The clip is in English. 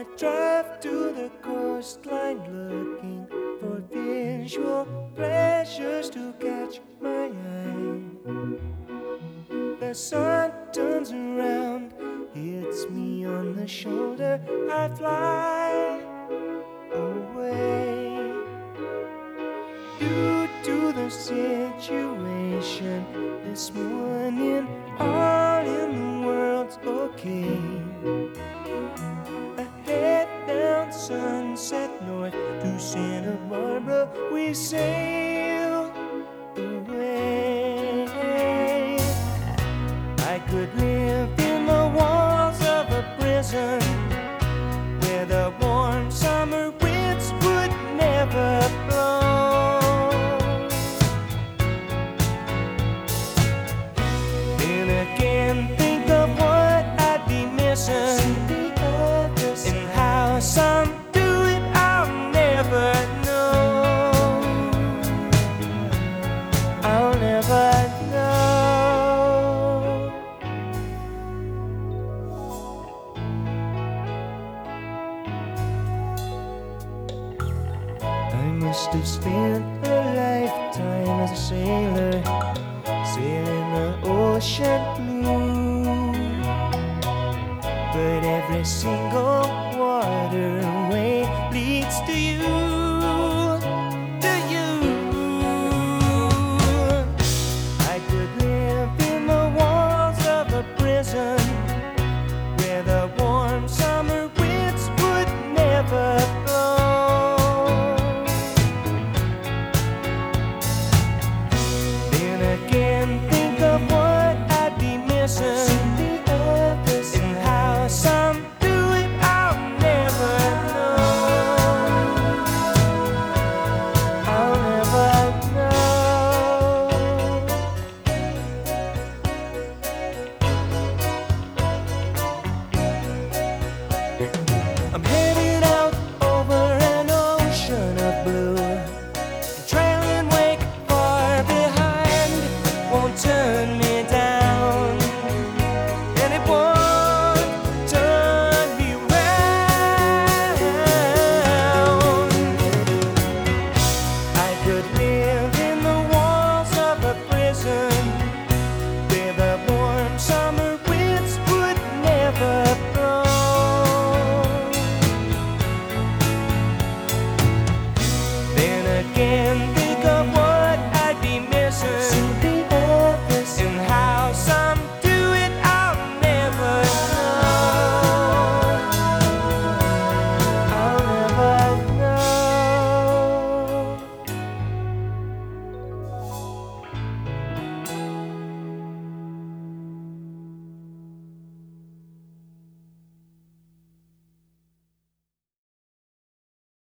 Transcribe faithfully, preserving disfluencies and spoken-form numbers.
I drive to the coastline looking for visual pleasures to catch my eye. The sun turns around, hits me on the shoulder, I fly away. Due to the situation this morning, all in the world's okay. I head down Sunset North to Santa Barbara, we sail away. I could live in the walls of a prison where the warm summer winds would never blow. Then again, think of what I'd be missing and how some do it, I'll never know. I'll never know. I must have spent a lifetime as a sailor, sailing the ocean blue. But every single waterway leads to you.